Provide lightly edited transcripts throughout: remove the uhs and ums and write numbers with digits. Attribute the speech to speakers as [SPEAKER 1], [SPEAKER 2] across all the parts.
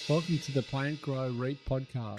[SPEAKER 1] Welcome to the Plant Grow REAP podcast.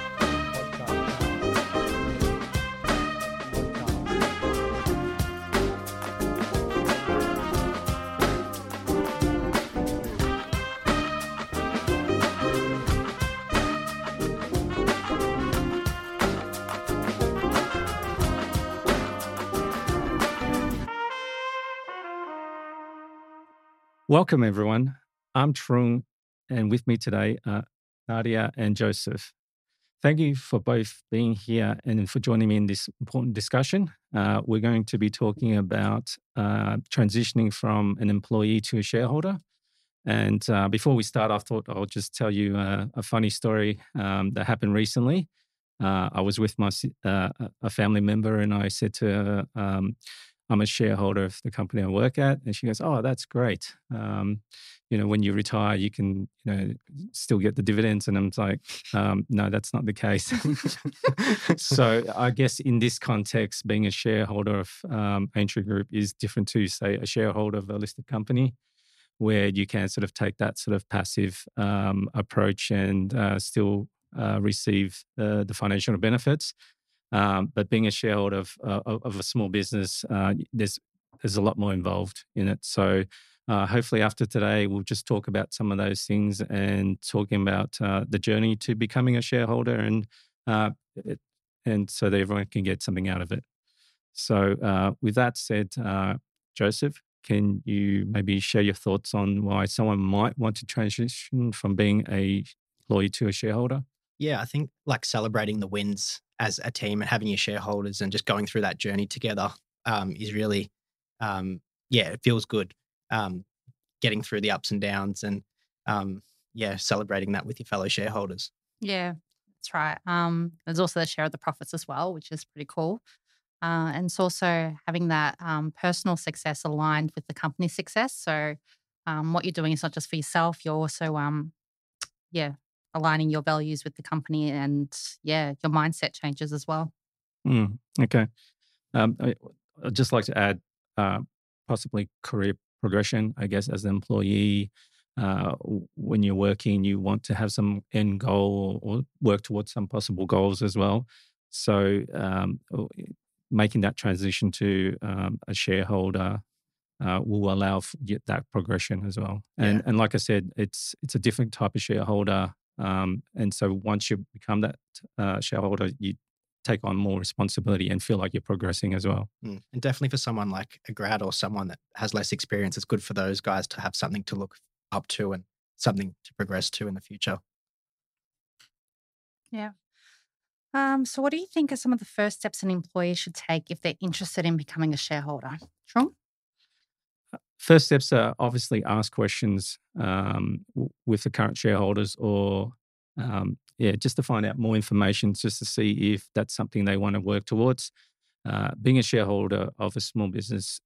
[SPEAKER 2] Welcome, everyone. I'm Trung, and with me today are Nadia and Joseph. Thank you for both being here and for joining me in this important discussion. We're going to be talking about transitioning from an employee to a shareholder. And before we start, I thought I'll just tell you a funny story that happened recently. I was with a family member, and I said to her, I'm a shareholder of the company I work at. And she goes, oh, that's great. When you retire, you can, still get the dividends. And I'm like, no, that's not the case. So I guess in this context, being a shareholder of Aintree Group is different to, say, a shareholder of a listed company, where you can sort of take that sort of passive approach and still receive the financial benefits. But being a shareholder of a small business, there's a lot more involved in it. So hopefully after today, we'll just talk about some of those things and talking about the journey to becoming a shareholder and so that everyone can get something out of it. So with that said, Joseph, can you maybe share your thoughts on why someone might want to transition from being a employee to a shareholder?
[SPEAKER 3] Yeah, I think like celebrating the wins as a team and having your shareholders and just going through that journey together is really, it feels good. Getting through the ups and downs and, celebrating that with your fellow shareholders.
[SPEAKER 4] Yeah, that's right. There's also the share of the profits as well, which is pretty cool. And it's also having that personal success aligned with the company's success. So what you're doing is not just for yourself, you're also, aligning your values with the company and, your mindset changes as well.
[SPEAKER 2] Okay. I'd just like to add possibly career progression, I guess, as an employee. When you're working, you want to have some end goal or work towards some possible goals as well. So making that transition to a shareholder will allow for that progression as well. And like I said, it's a different type of shareholder. And so once you become that shareholder, you take on more responsibility and feel like you're progressing as well.
[SPEAKER 3] And definitely for someone like a grad or someone that has less experience, it's good for those guys to have something to look up to and something to progress to in the future.
[SPEAKER 4] Yeah. So what do you think are some of the first steps an employee should take if they're interested in becoming a shareholder? Sean?
[SPEAKER 2] First steps are obviously ask questions with the current shareholders or, just to find out more information, just to see if that's something they want to work towards. Being a shareholder of a small business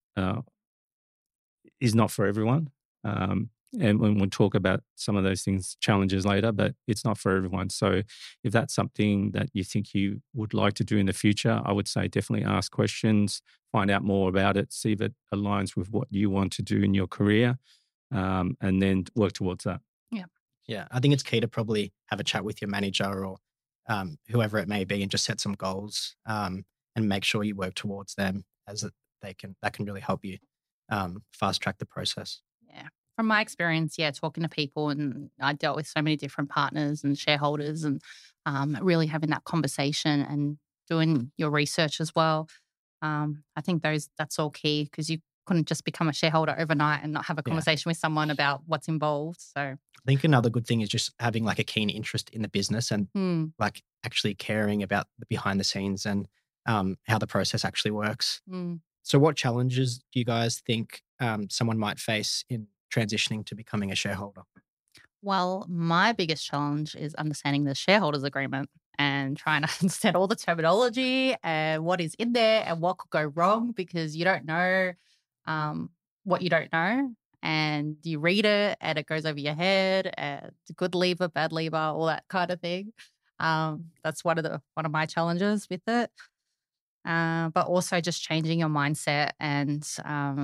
[SPEAKER 2] is not for everyone. And when we'll talk about some of those things, challenges later, but it's not for everyone. So if that's something that you think you would like to do in the future, I would say definitely ask questions, find out more about it, see if it aligns with what you want to do in your career, and then work towards that.
[SPEAKER 3] Yeah, I think it's key to probably have a chat with your manager or whoever it may be and just set some goals and make sure you work towards them that can really help you fast track the process.
[SPEAKER 4] Yeah. From my experience, talking to people, and I dealt with so many different partners and shareholders and really having that conversation and doing your research as well. I think that's all key because you couldn't just become a shareholder overnight and not have a conversation with someone about what's involved. So
[SPEAKER 3] I think another good thing is just having like a keen interest in the business and like actually caring about the behind the scenes and how the process actually works. So what challenges do you guys think someone might face in transitioning to becoming a shareholder?
[SPEAKER 4] Well, my biggest challenge is understanding the shareholders agreement and trying to understand all the terminology and what is in there and what could go wrong because you don't know what you don't know. And you read it and it goes over your head and good lever, bad lever, all that kind of thing. That's one of my challenges with it. But also just changing your mindset and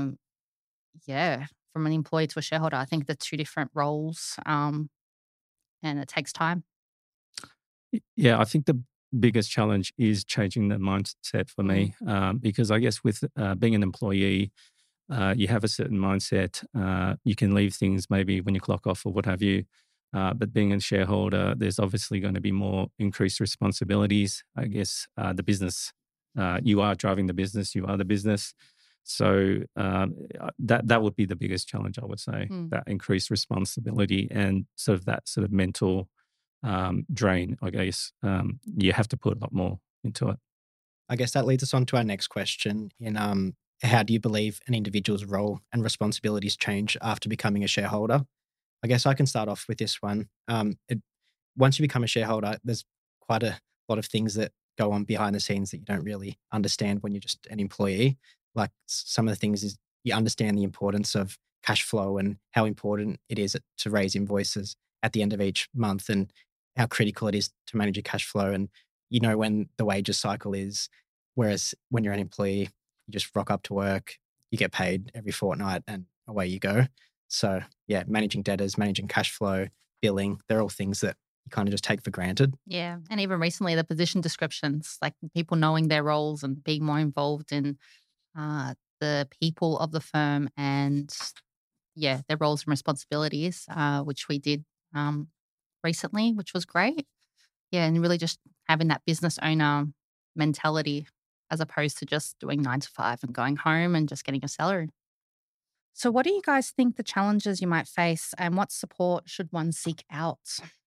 [SPEAKER 4] from an employee to a shareholder. I think the two different roles. and it takes time.
[SPEAKER 2] Yeah, I think the biggest challenge is changing the mindset for me, because I guess with being an employee, you have a certain mindset. You can leave things maybe when you clock off or what have you. But being a shareholder, there's obviously going to be more increased responsibilities. I guess the business, you are driving the business, you are the business. So that would be the biggest challenge, I would say, that increased responsibility and sort of that sort of mental drain, I guess. You have to put a lot more into it.
[SPEAKER 3] I guess that leads us on to our next question in how do you believe an individual's role and responsibilities change after becoming a shareholder? I guess I can start off with this one. Once you become a shareholder, there's quite a lot of things that go on behind the scenes that you don't really understand when you're just an employee. Like some of the things is you understand the importance of cash flow and how important it is to raise invoices at the end of each month and how critical it is to manage your cash flow. And you know when the wages cycle is, whereas when you're an employee, you just rock up to work, you get paid every fortnight and away you go. So yeah, managing debtors, managing cash flow, billing, they're all things that you kind of just take for granted.
[SPEAKER 4] Yeah. And even recently, the position descriptions, like people knowing their roles and being more involved in the people of the firm and, yeah, their roles and responsibilities, which we did recently, which was great. Yeah. And really just having that business owner mentality as opposed to just doing 9 to 5 and going home and just getting a salary. So, what do you guys think the challenges you might face and what support should one seek out?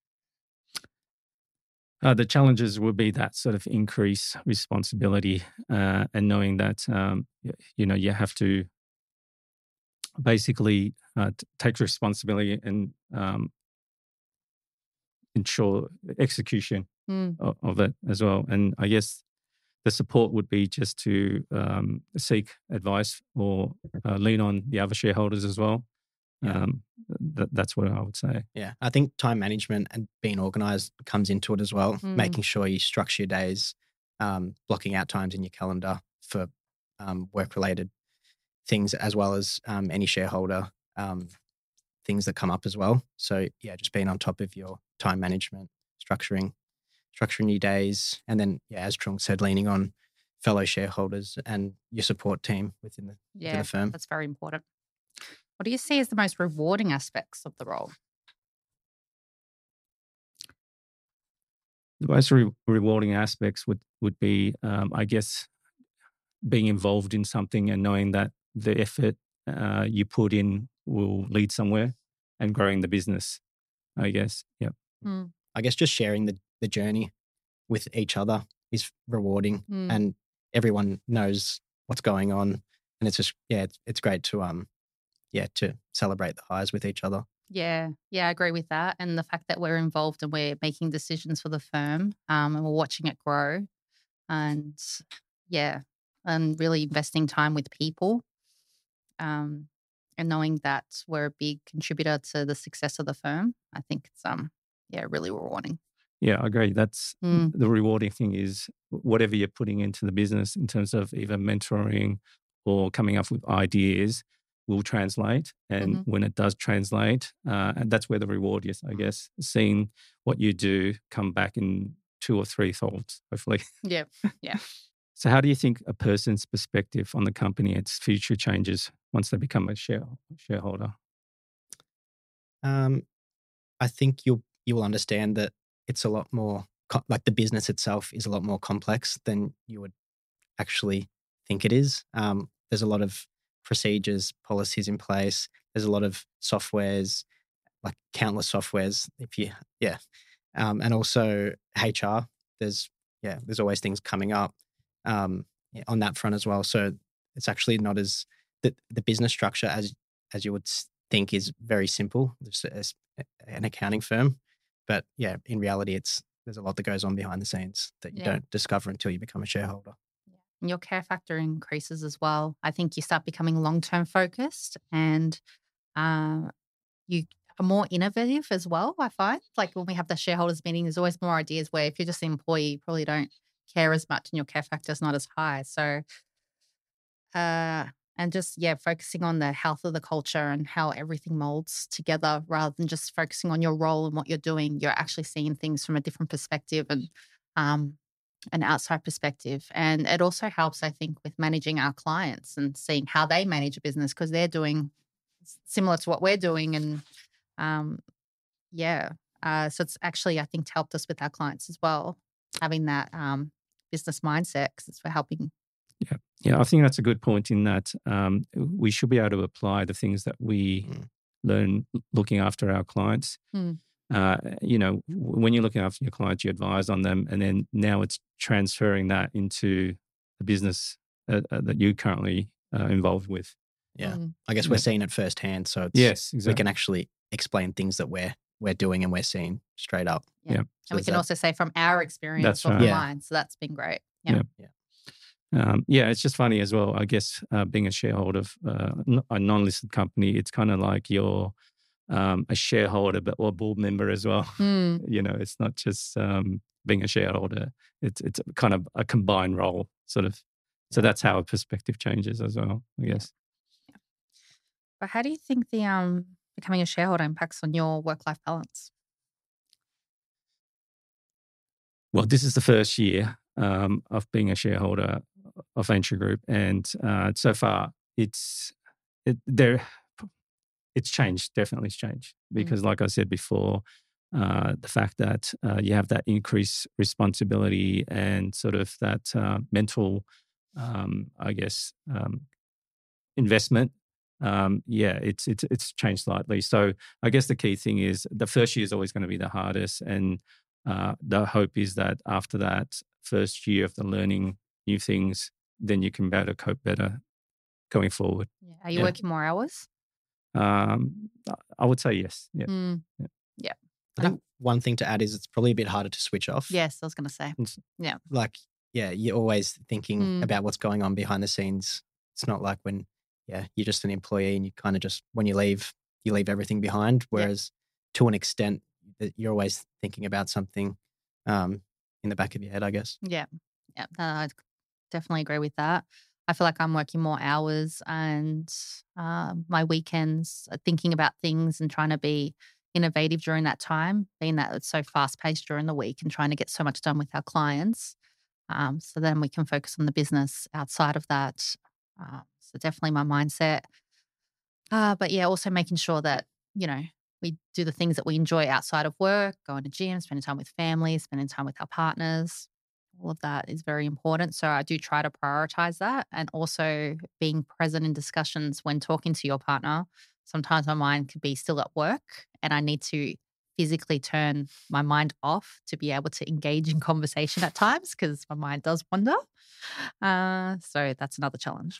[SPEAKER 2] The challenges will be that sort of increased responsibility and knowing that, you have to basically take responsibility and ensure execution of it as well. And I guess the support would be just to seek advice or lean on the other shareholders as well.
[SPEAKER 3] Yeah.
[SPEAKER 2] That's what I would say.
[SPEAKER 3] Yeah. I think time management and being organized comes into it as well, making sure you structure your days, blocking out times in your calendar for work-related things as well as any shareholder things that come up as well. So yeah, just being on top of your time management, structuring your days, and then yeah, as Trung said, leaning on fellow shareholders and your support team within the firm.
[SPEAKER 4] That's very important. What do you see as the most rewarding aspects of the role?
[SPEAKER 2] The most rewarding aspects would be, I guess, being involved in something and knowing that the effort you put in will lead somewhere and growing the business, I guess. Yep.
[SPEAKER 3] I guess just sharing the journey with each other is rewarding and everyone knows what's going on. And it's just, yeah, it's great to to celebrate the highs with each other.
[SPEAKER 4] Yeah, I agree with that. And the fact that we're involved and we're making decisions for the firm and we're watching it grow and and really investing time with people and knowing that we're a big contributor to the success of the firm. I think it's really rewarding.
[SPEAKER 2] Yeah, I agree. That's the rewarding thing is whatever you're putting into the business in terms of either mentoring or coming up with ideas will translate. And when it does translate, and that's where the reward is, I guess, seeing what you do come back in 2 or 3 folds, hopefully.
[SPEAKER 4] Yeah.
[SPEAKER 2] So how do you think a person's perspective on the company and its future changes once they become a shareholder?
[SPEAKER 3] I think you will understand that it's a lot more, like the business itself is a lot more complex than you would actually think it is. There's a lot of procedures, policies in place. There's a lot of softwares, like countless softwares. And also HR. There's always things coming up on that front as well. So it's actually not as the business structure as you would think is very simple. There's an accounting firm, but yeah, in reality, there's a lot that goes on behind the scenes that you don't discover until you become a shareholder.
[SPEAKER 4] And your care factor increases as well. I think you start becoming long-term focused and you are more innovative as well, I find. Like when we have the shareholders meeting, there's always more ideas where if you're just an employee, you probably don't care as much and your care factor is not as high. So And just, focusing on the health of the culture and how everything molds together rather than just focusing on your role and what you're doing. You're actually seeing things from a different perspective and an outside perspective. And it also helps, I think, with managing our clients and seeing how they manage a business because they're doing similar to what we're doing. And so it's actually, I think, helped us with our clients as well, having that business mindset because it's for helping.
[SPEAKER 2] Yeah, I think that's a good point in that we should be able to apply the things that we learn looking after our clients. When you're looking after your clients, you advise on them, and then now it's transferring that into the business that you're currently involved with.
[SPEAKER 3] Yeah, I guess we're seeing it firsthand, so
[SPEAKER 2] yes, exactly.
[SPEAKER 3] We can actually explain things that we're doing and we're seeing straight up.
[SPEAKER 2] Yeah.
[SPEAKER 4] So and we can also say from our experience offline. So that's been great.
[SPEAKER 2] Yeah. It's just funny as well. I guess being a shareholder of a non-listed company, it's kind of like you're a shareholder or a board member as well. It's not just being a shareholder. It's kind of a combined role, sort of. So that's how a perspective changes as well, I guess.
[SPEAKER 4] Yeah. But how do you think the becoming a shareholder impacts on your work-life balance?
[SPEAKER 2] Well, this is the first year of being a shareholder of Venture Group, and so far it's changed. Definitely, it's changed because, like I said before, the fact that you have that increased responsibility and sort of that mental, investment. It's changed slightly. So I guess the key thing is the first year is always going to be the hardest, and the hope is that after that first year of the learning new things, then you can better cope better going forward.
[SPEAKER 4] Yeah. Are you working more hours?
[SPEAKER 2] I would say yes. Yeah.
[SPEAKER 4] Yeah.
[SPEAKER 3] I think one thing to add is it's probably a bit harder to switch off.
[SPEAKER 4] Yes, I was going to say.
[SPEAKER 3] You're always thinking about what's going on behind the scenes. It's not like when, you're just an employee and you kind of just, when you leave everything behind. Whereas to an extent, you're always thinking about something in the back of your head, I guess.
[SPEAKER 4] Yeah. I definitely agree with that. I feel like I'm working more hours and my weekends thinking about things and trying to be innovative during that time, being that it's so fast-paced during the week and trying to get so much done with our clients. So then we can focus on the business outside of that. So definitely my mindset. But also making sure that, we do the things that we enjoy outside of work, going to gym, spending time with family, spending time with our partners. All of that is very important. So I do try to prioritize that, and also being present in discussions when talking to your partner. Sometimes my mind could be still at work and I need to physically turn my mind off to be able to engage in conversation at times because my mind does wander. So that's another challenge.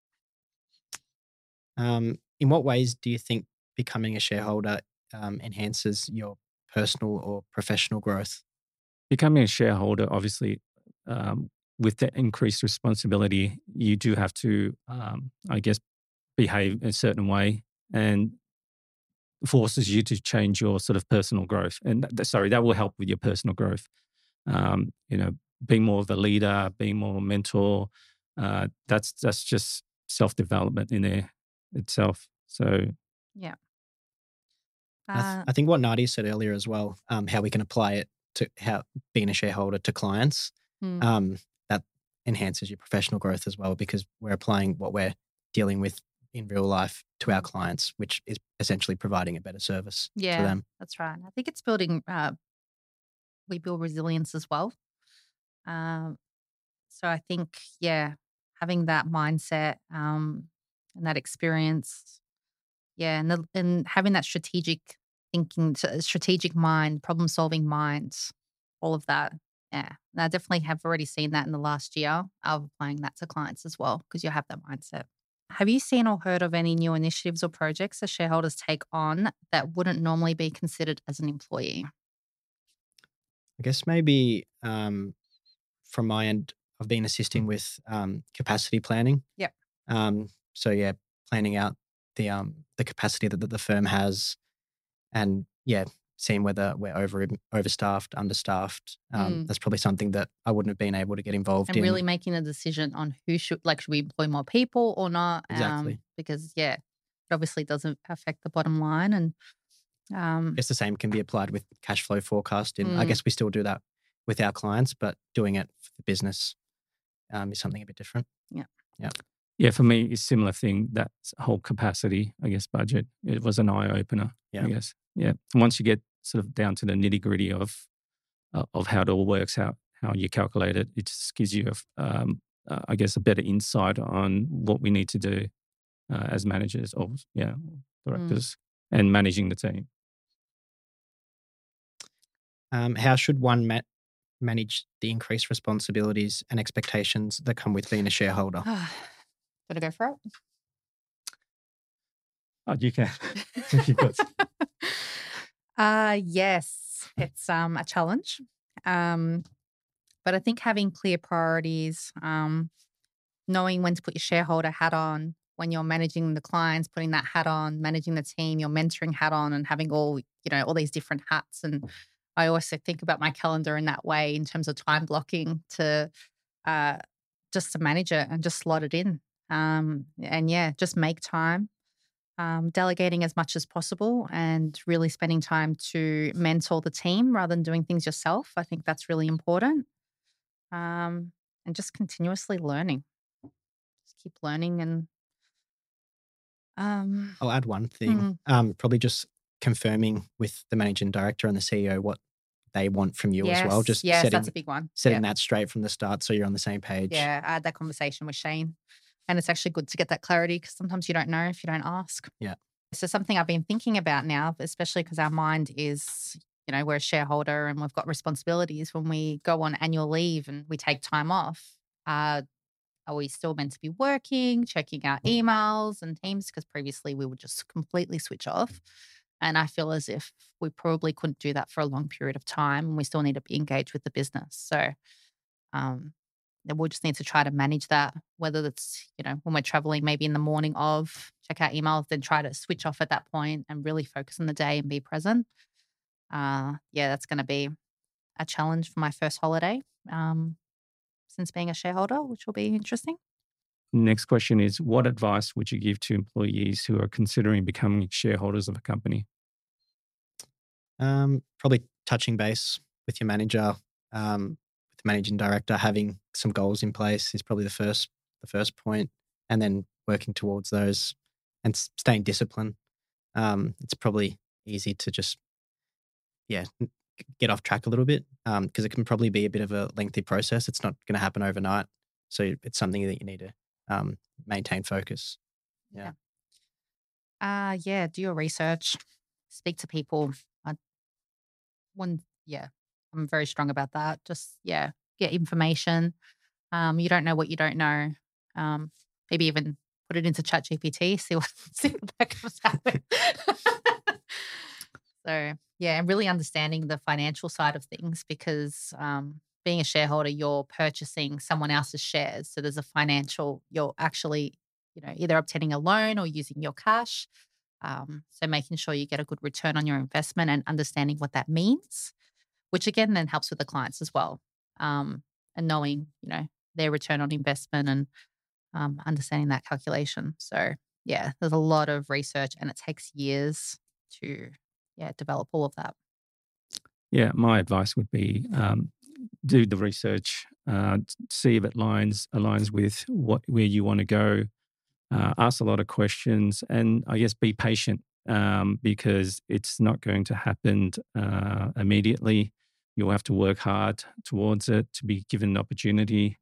[SPEAKER 3] In what ways do you think becoming a shareholder enhances your personal or professional growth?
[SPEAKER 2] Becoming a shareholder, obviously, with the increased responsibility, you do have to, behave a certain way, and forces you to change your sort of personal growth. And that will help with your personal growth. Being more of a leader, being more mentor, that's just self-development in there itself. So,
[SPEAKER 4] yeah.
[SPEAKER 3] I think what Nadia said earlier as well, how we can apply it to how being a shareholder to clients, that enhances your professional growth as well, because we're applying what we're dealing with in real life to our clients, which is essentially providing a better service to them.
[SPEAKER 4] That's right. I think it's building, we build resilience as well. So I think, having that mindset and that experience, and having that strategic thinking, strategic mind, problem-solving mind, all of that. Yeah, and I definitely have already seen that in the last year of applying that to clients as well, because you have that mindset. Have you seen or heard of any new initiatives or projects that shareholders take on that wouldn't normally be considered as an employee?
[SPEAKER 3] I guess maybe from my end, I've been assisting with capacity planning.
[SPEAKER 4] Yep.
[SPEAKER 3] Planning out the capacity that the firm has, and seeing whether we're overstaffed, understaffed. That's probably something that I wouldn't have been able to get involved
[SPEAKER 4] And
[SPEAKER 3] in.
[SPEAKER 4] really making a decision on should we employ more people or not?
[SPEAKER 3] Exactly.
[SPEAKER 4] Because it obviously doesn't affect the bottom line. And
[SPEAKER 3] It's the same can be applied with cash flow forecasting. I guess we still do that with our clients, but doing it for the business is something a bit different.
[SPEAKER 2] Yeah, for me, it's a similar thing. That whole capacity, I guess, budget. It was an eye opener. I guess. Yeah. And once you get sort of down to the nitty gritty of how it all works, how you calculate it, it just gives you, I guess, a better insight on what we need to do as managers or directors and managing the team.
[SPEAKER 3] How should one manage the increased responsibilities and expectations that come with being a shareholder?
[SPEAKER 4] Gotta go for it.
[SPEAKER 2] Oh, you can.
[SPEAKER 4] Yes, it's a challenge. But I think having clear priorities, knowing when to put your shareholder hat on, when you're managing the clients, putting that hat on, managing the team, your mentoring hat on, and having all these different hats. And I also think about my calendar in that way in terms of time blocking to just to manage it and just slot it in. Just make time. Delegating as much as possible and really spending time to mentor the team rather than doing things yourself. I think that's really important. And just continuously learning. Just keep learning. And
[SPEAKER 3] I'll add one thing. Probably just confirming with the managing director and the CEO what they want from you as well. Just
[SPEAKER 4] that's a big one.
[SPEAKER 3] Setting that straight from the start so you're on the same page.
[SPEAKER 4] Yeah, I had that conversation with Shane. And it's actually good to get that clarity because sometimes you don't know if you don't ask.
[SPEAKER 3] Yeah.
[SPEAKER 4] So something I've been thinking about now, especially because our mind is, we're a shareholder and we've got responsibilities. When we go on annual leave and we take time off, are we still meant to be working, checking our emails and Teams? Because previously we would just completely switch off. And I feel as if we probably couldn't do that for a long period of time and we still need to be engaged with the business. So we'll just need to try to manage that, whether that's, when we're traveling, maybe in the morning check out emails, then try to switch off at that point and really focus on the day and be present. That's going to be a challenge for my first holiday since being a shareholder, which will be interesting.
[SPEAKER 2] Next question is, what advice would you give to employees who are considering becoming shareholders of a company?
[SPEAKER 3] Probably touching base with your manager, with the managing director, having some goals in place is probably the first point, and then working towards those and staying disciplined. It's probably easy to just get off track a little bit because it can probably be a bit of a lengthy process. It's not going to happen overnight, so it's something that you need to maintain focus.
[SPEAKER 4] Do your research, speak to people. I'm very strong about that. Just get information. You don't know what you don't know. Maybe even put it into ChatGPT, see what that comes out with. So and really understanding the financial side of things because being a shareholder, you're purchasing someone else's shares. So there's a financial, you're actually, either obtaining a loan or using your cash. So making sure you get a good return on your investment and understanding what that means, which again then helps with the clients as well. And knowing, their return on investment and understanding that calculation. So there's a lot of research and it takes years to develop all of that.
[SPEAKER 2] Yeah, my advice would be do the research, see if it aligns with where you want to go. Ask a lot of questions and I guess be patient because it's not going to happen immediately. You'll have to work hard towards it to be given an opportunity.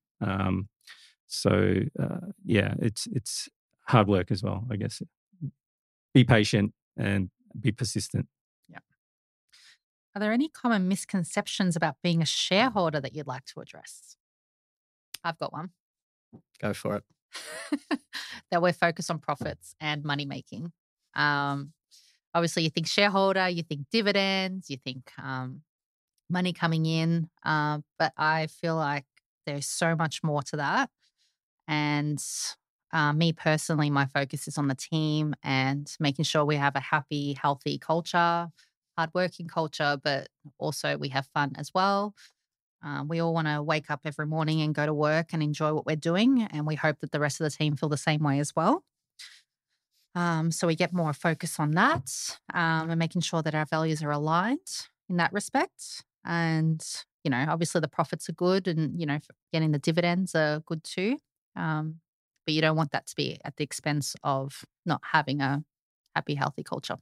[SPEAKER 2] It's hard work as well, I guess. Be patient and be persistent.
[SPEAKER 4] Yeah. Are there any common misconceptions about being a shareholder that you'd like to address? I've got one.
[SPEAKER 3] Go for it.
[SPEAKER 4] That we're focused on profits and money making. Obviously, you think shareholder, you think dividends, you think money coming in. But I feel like there's so much more to that. And me personally, my focus is on the team and making sure we have a happy, healthy culture, hardworking culture, but also we have fun as well. We all want to wake up every morning and go to work and enjoy what we're doing. And we hope that the rest of the team feel the same way as well. So we get more focus on that and making sure that our values are aligned in that respect. And, obviously the profits are good and, getting the dividends are good too. But you don't want that to be at the expense of not having a happy, healthy culture.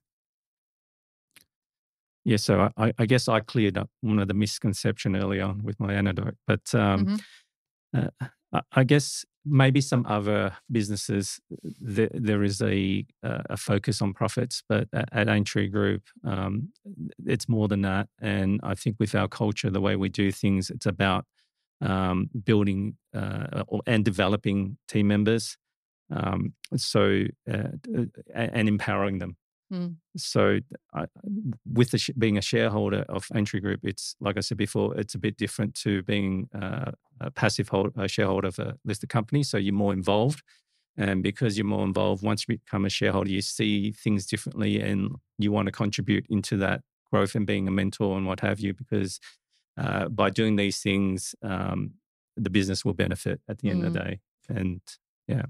[SPEAKER 2] Yeah, so I guess I cleared up one of the misconception early on with my anecdote, but I guess maybe some other businesses there is a focus on profits, but at Aintree Group, it's more than that. And I think with our culture, the way we do things, it's about building and developing team members, and empowering them. So with being a shareholder of Aintree Group, it's like I said before, it's a bit different to being a passive shareholder of a listed company. So you're more involved. And because you're more involved, once you become a shareholder, you see things differently and you want to contribute into that growth and being a mentor and what have you, because by doing these things, the business will benefit at the end of the day. And yeah.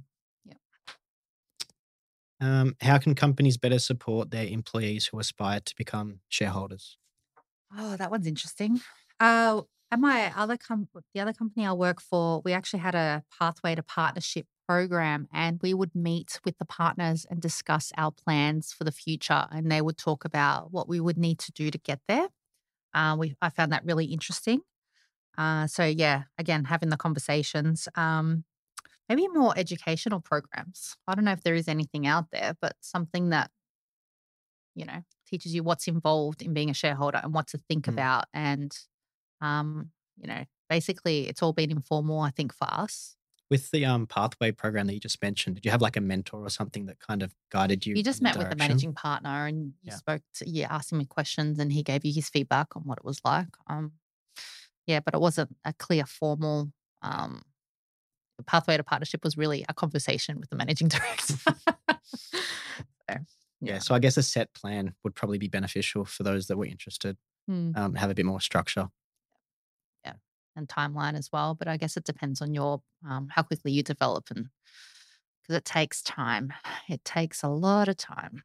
[SPEAKER 3] How can companies better support their employees who aspire to become shareholders?
[SPEAKER 4] Oh, that one's interesting. At my the other company I work for, we actually had a pathway to partnership program, and we would meet with the partners and discuss our plans for the future, and they would talk about what we would need to do to get there. I found that really interesting. So yeah, again, having the conversations. Maybe more educational programs. I don't know if there is anything out there, but something that, teaches you what's involved in being a shareholder and what to think about. And, basically it's all been informal, I think, for us.
[SPEAKER 3] With the pathway program that you just mentioned, did you have like a mentor or something that kind of guided you?
[SPEAKER 4] You just met with the managing partner and you asked him questions and he gave you his feedback on what it was like. But it wasn't a clear formal the pathway to partnership was really a conversation with the managing director.
[SPEAKER 3] So I guess a set plan would probably be beneficial for those that were interested, have a bit more structure.
[SPEAKER 4] Yeah, and timeline as well. But I guess it depends on your how quickly you develop, and because it takes time. It takes a lot of time.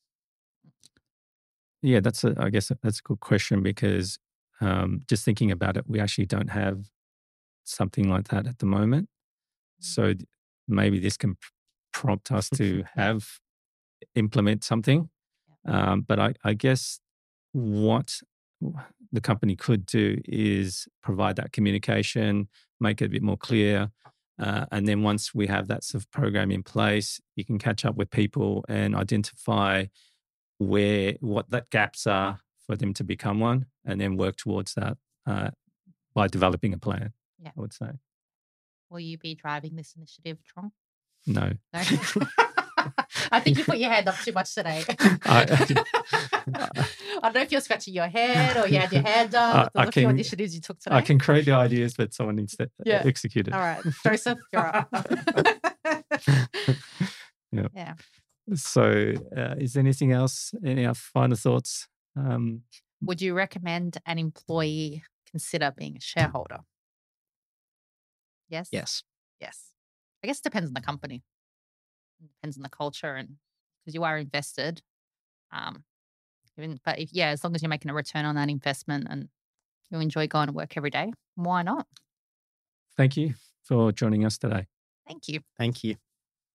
[SPEAKER 2] Yeah, I guess that's a good question because just thinking about it, we actually don't have something like that at the moment. So maybe this can prompt us to implement something. But I guess what the company could do is provide that communication, make it a bit more clear. And then once we have that sort of program in place, you can catch up with people and identify what that gaps are for them to become one, and then work towards that by developing a plan, I would say.
[SPEAKER 4] Will you be driving this initiative, Trong?
[SPEAKER 2] No.
[SPEAKER 4] I think you put your hand up too much today. I don't know if you're scratching your head or you had your hand up. There's a few initiatives you took today.
[SPEAKER 2] I can create the ideas, but someone needs to execute it.
[SPEAKER 4] All right. Joseph, you're up.
[SPEAKER 2] Yeah. So is there anything else? Any final thoughts?
[SPEAKER 4] Would you recommend an employee consider being a shareholder? Yes?
[SPEAKER 3] Yes.
[SPEAKER 4] I guess it depends on the company. It depends on the culture, and because you are invested. But as long as you're making a return on that investment and you enjoy going to work every day, why not?
[SPEAKER 2] Thank you for joining us today.
[SPEAKER 4] Thank you.
[SPEAKER 3] Thank you.